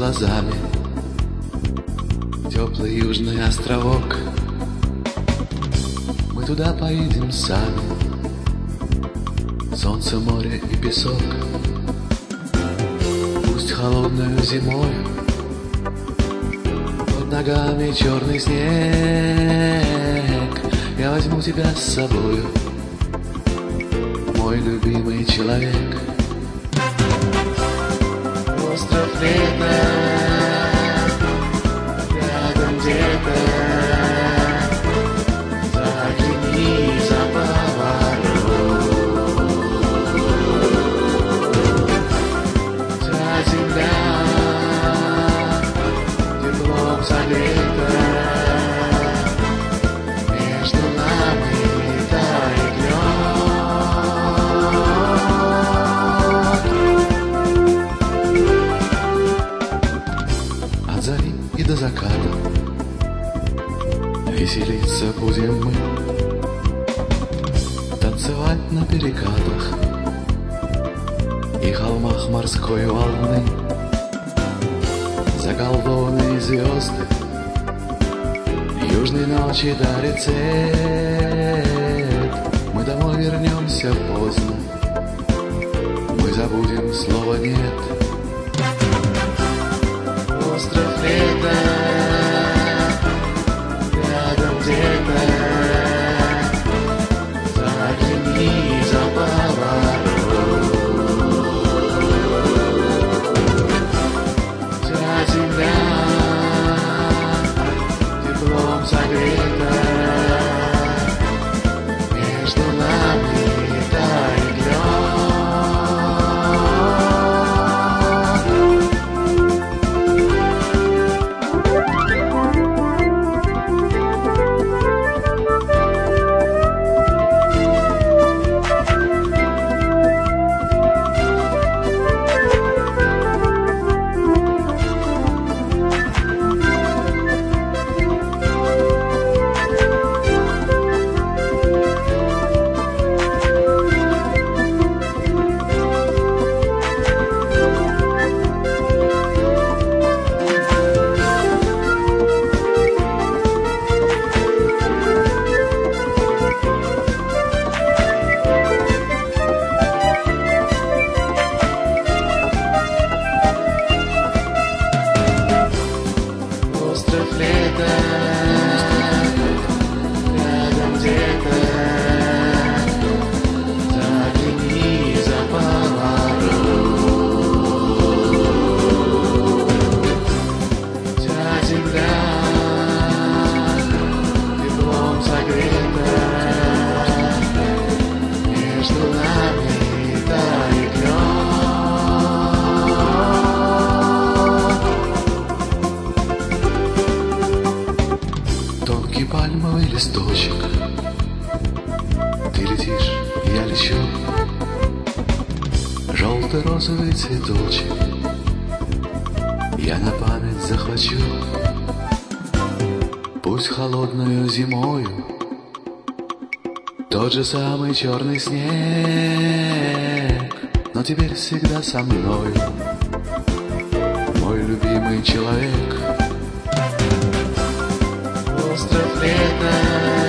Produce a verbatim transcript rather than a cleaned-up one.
глазами теплый южный островок. Мы туда поедем сами. Солнце, море и песок. Пусть холодную зимой под ногами черный снег. Я возьму тебя с собою, мой любимый человек. Остров лета, рядом где-то, загляни за поворот. Вся земля теплом согрета, между нами тает лед. От зари и до заката веселиться будем мы, танцевать на перекатах и холмах морской волны. Заколдованные звезды южной ночи дарит цвет. Мы домой вернемся поздно, мы забудем слово «нет». Остров лета, рядом где-то, загляни за поворот. Вся земля теплом согрета, между нами тает лед. Остров лета, рядом где-то, загляни за поворот. Вся земля теплом согрета, между нами тает лед. Тонкий пальмовый листочек, ты летишь, я лечу. Желтый розовый цветочек я на память захвачу. Пусть холодную зимою тот же самый черный снег, но теперь всегда со мною, мой любимый человек. Остров лета,